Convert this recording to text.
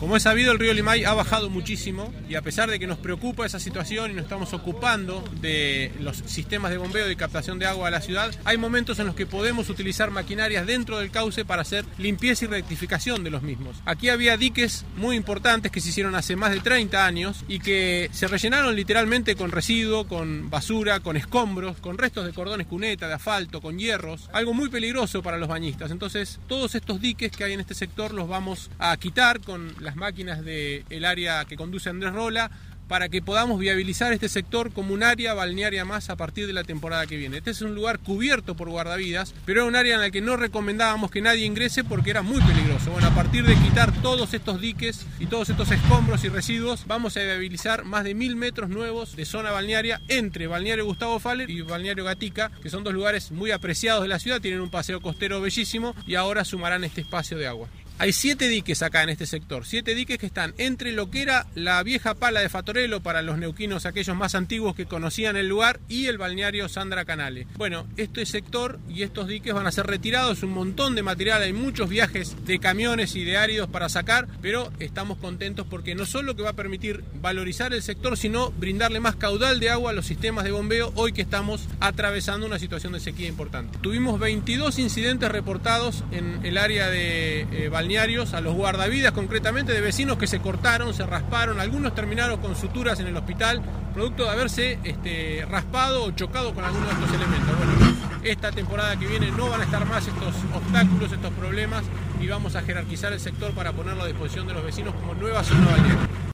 Como es sabido, el río Limay ha bajado muchísimo y a pesar de que nos preocupa esa situación y nos estamos ocupando de los sistemas de bombeo y captación de agua a la ciudad, hay momentos en los que podemos utilizar maquinarias dentro del cauce para hacer limpieza y rectificación de los mismos. Aquí había diques muy importantes que se hicieron hace más de 30 años y que se rellenaron literalmente con residuo, con basura, con escombros, con restos de cordones cuneta, de asfalto, con hierros, algo muy peligroso para los bañistas. Entonces, todos estos diques que hay en este sector los vamos a quitar con las máquinas del área que conduce Andrés Rola, para que podamos viabilizar este sector como un área balnearia más a partir de la temporada que viene. Este es un lugar cubierto por guardavidas, pero era un área en la que no recomendábamos que nadie ingrese porque era muy peligroso. Bueno, a partir de quitar todos estos diques y todos estos escombros y residuos, vamos a viabilizar más de 1000 metros nuevos de zona balnearia entre Balneario Gustavo Faller y Balneario Gatica, que son dos lugares muy apreciados de la ciudad, tienen un paseo costero bellísimo y ahora sumarán este espacio de agua. Hay 7 diques acá en este sector, 7 diques que están entre lo que era la vieja pala de Fatorello para los neuquinos, aquellos más antiguos que conocían el lugar, y el balneario Sandra Canale. Bueno, este sector y estos diques van a ser retirados, un montón de material, hay muchos viajes de camiones y de áridos para sacar, pero estamos contentos porque no solo que va a permitir valorizar el sector, sino brindarle más caudal de agua a los sistemas de bombeo hoy que estamos atravesando una situación de sequía importante. Tuvimos 22 incidentes reportados en el área de balnearios, a los guardavidas concretamente, de vecinos que se cortaron, se rasparon, algunos terminaron con suturas en el hospital, producto de haberse raspado o chocado con alguno de estos elementos. Bueno, esta temporada que viene no van a estar más estos obstáculos, estos problemas, y vamos a jerarquizar el sector para ponerlo a disposición de los vecinos como nueva zona balnearia.